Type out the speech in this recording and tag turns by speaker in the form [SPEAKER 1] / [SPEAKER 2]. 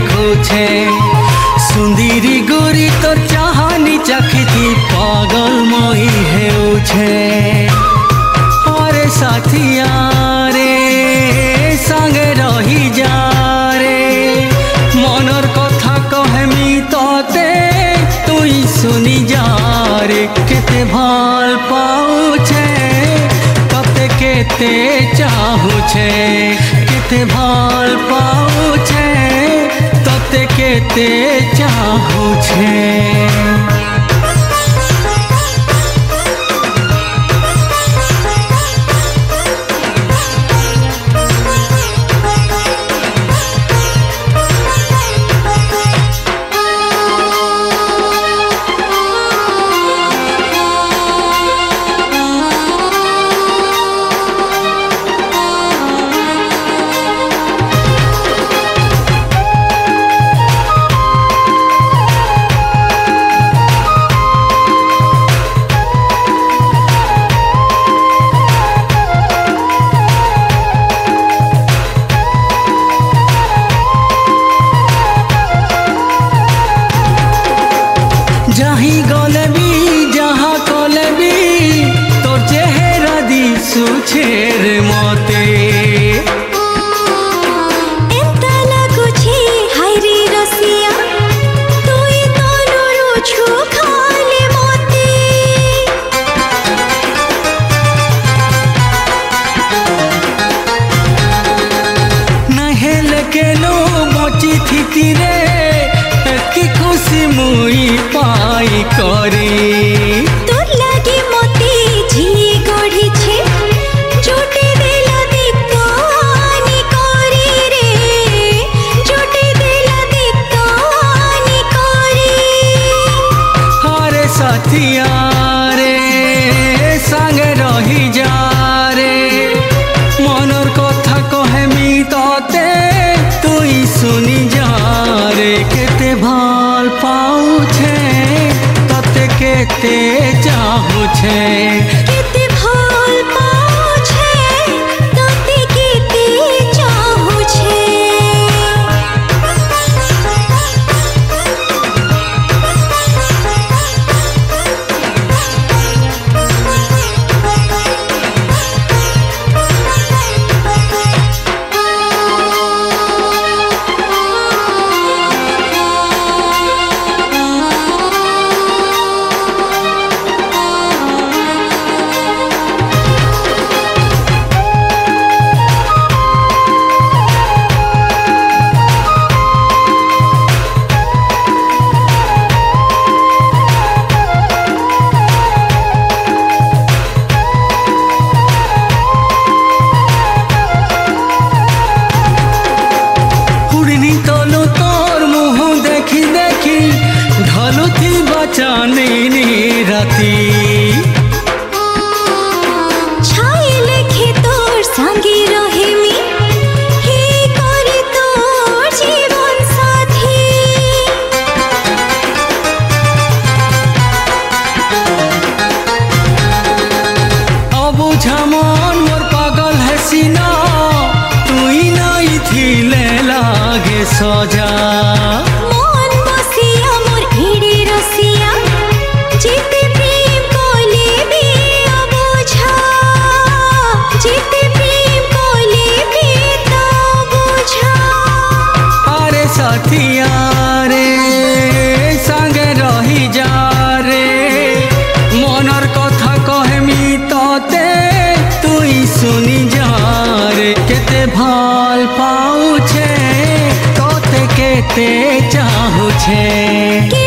[SPEAKER 1] देखुछे सुंदरी गोरी तोर चाहानी चखती पागल मोही हेउछे अरे साथिया रे संगे रही जा रे मनर कथा कहमी तोते तुई सुनी जा रे केते भल पाउछे तोते केते चाहुछे केते भल पाउछे तोते केते चाहुछे। जहीं गले भी जहाँ कले भी तोर चेहरा दिसु छेर मते
[SPEAKER 2] एंता लागुछे हायरे रसिया तुई तोलुरु छु खाले मते
[SPEAKER 1] नहेल केलो मोची थी रे की खुशी मुई पाई करी
[SPEAKER 2] तोर लागे मते झिए गढ़िछे जोटे देला दिक्तानी करी रे जोटे देला दिक्तानी करी
[SPEAKER 1] अरे साथिया रे संगे रही जा रे मनर कथा कहमी तोते तुई सुनी जा रे केते भल पाउछे तोते केते चाहुछे
[SPEAKER 2] केते भल पाउछे तोते केते चाहुछे। चांदनी राती छाए लेखे तोर संगे रहेमी हे करे तोर जीवन साथी
[SPEAKER 1] अबुझा मन मोर पागल है सीना तुई नहीं थिले लागे सजा
[SPEAKER 2] मन बसिया मोर हिड़े रसिया जिते प्रेम कोले भी अबुझा जिते प्रेम कोले भी तबुझा
[SPEAKER 1] अरे साथिया रे संगे रही जा रे मनर कथा कहमी तोते तुई सुनी जा रे केते भल पाउछे तोते केते चाहुछे।